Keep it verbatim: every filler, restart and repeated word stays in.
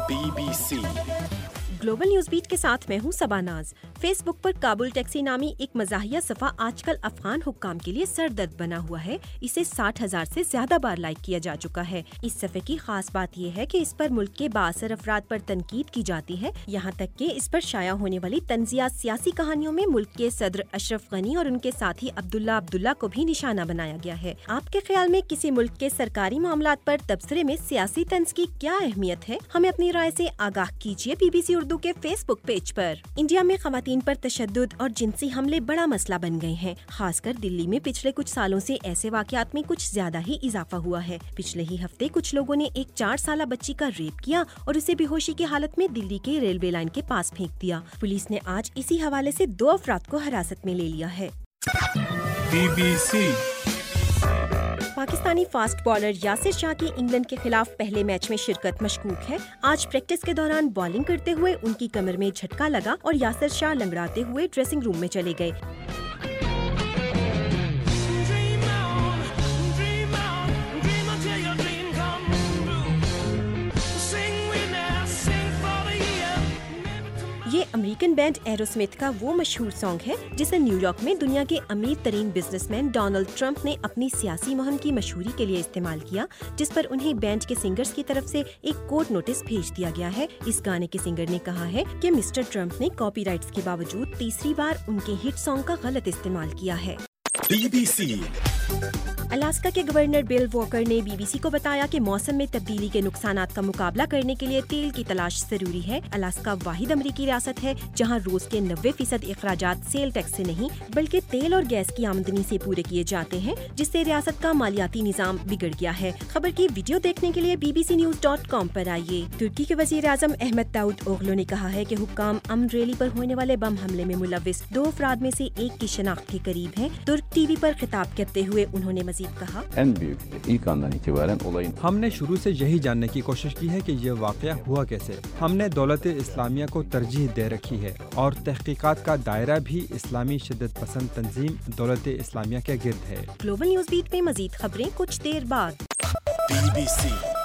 Be B C global news beat کے ساتھ میں ہوں سباناز۔ فیس بک پر کابل ٹیکسی نامی ایک مزاحیہ صفحہ آج کل افغان حکام کے لیے سر درد بنا ہوا ہے۔ اسے ساٹھ ہزار سے زیادہ بار لائک کیا جا چکا ہے۔ اس صفحے کی خاص بات یہ ہے کہ اس پر ملک کے بااثر افراد پر تنقید کی جاتی ہے، یہاں تک کہ اس پر شائع ہونے والی طنزیہ سیاسی کہانیوں میں ملک کے صدر اشرف غنی اور ان کے ساتھی عبداللہ عبداللہ کو بھی نشانہ بنایا گیا ہے۔ آپ کے خیال میں کسی ملک کے سرکاری معاملات پر تبصرے میں سیاسی طنز کی کیا اہمیت ہے؟ ہمیں اپنی رائے سے آگاہ کیجیے بی بی سی اردو کے فیس بک پیج پر۔ انڈیا میں خواتین پر تشدد اور جنسی حملے بڑا مسئلہ بن گئے ہیں، خاص کر دلی میں پچھلے کچھ سالوں سے ایسے واقعات میں کچھ زیادہ ہی اضافہ ہوا ہے۔ پچھلے ہی ہفتے کچھ لوگوں نے ایک چار سالہ بچی کا ریپ کیا اور اسے بے ہوشی کی حالت میں دلی کے ریلوے لائن کے پاس پھینک دیا۔ پولیس نے آج اسی حوالے سے دو افراد کو حراست میں لے لیا ہے۔ B B C Pakistani fast bowler Yasir Shah کی انگلینڈ کے خلاف پہلے میچ میں شرکت مشکوک ہے۔ آج پریکٹس کے دوران بالنگ کرتے ہوئے ان کی کمر میں جھٹکا لگا اور یاسر شاہ لنگڑاتے ہوئے ڈریسنگ روم میں چلے گئے۔ یہ امریکن بینڈ ایرو سمتھ کا وہ مشہور سانگ ہے جسے نیو یارک میں دنیا کے امیر ترین بزنس مین ڈونلڈ ٹرمپ نے اپنی سیاسی مہم کی مشہوری کے لیے استعمال کیا، جس پر انہیں بینڈ کے سنگرز کی طرف سے ایک کورٹ نوٹس بھیج دیا گیا ہے۔ اس گانے کے سنگر نے کہا ہے کہ مسٹر ٹرمپ نے کاپی رائٹس کے باوجود تیسری بار ان کے ہٹ سانگ کا غلط استعمال کیا ہے۔ بی بی سی الاسکا کے گورنر بل واکر نے بی بی سی کو بتایا کہ موسم میں تبدیلی کے نقصانات کا مقابلہ کرنے کے لیے تیل کی تلاش ضروری ہے۔ الاسکا واحد امریکی ریاست ہے جہاں روز کے نوے فیصد اخراجات سیل ٹیکس سے نہیں بلکہ تیل اور گیس کی آمدنی سے پورے کیے جاتے ہیں، جس سے ریاست کا مالیاتی نظام بگڑ گیا ہے۔ خبر کی ویڈیو دیکھنے کے لیے B B C news dot com پر آئیے۔ ترکی کے وزیر اعظم احمد داؤد اوغلو نے کہا ہے کہ حکام امن ریلی پر ہونے والے بم حملے میں ملوث دو افراد میں سے ایک کی شناخت کے قریب ہیں۔ ترک ٹی وی پر خطاب کرتے ہوئے انہوں نے مزید کہا، ہم نے شروع سے یہی جاننے کی کوشش کی ہے کہ یہ واقعہ ہوا کیسے۔ ہم نے دولت اسلامیہ کو ترجیح دے رکھی ہے اور تحقیقات کا دائرہ بھی اسلامی شدت پسند تنظیم دولت اسلامیہ کے گرد ہے۔ گلوبل نیوز بیٹ میں مزید خبریں کچھ دیر بعد۔ Be B C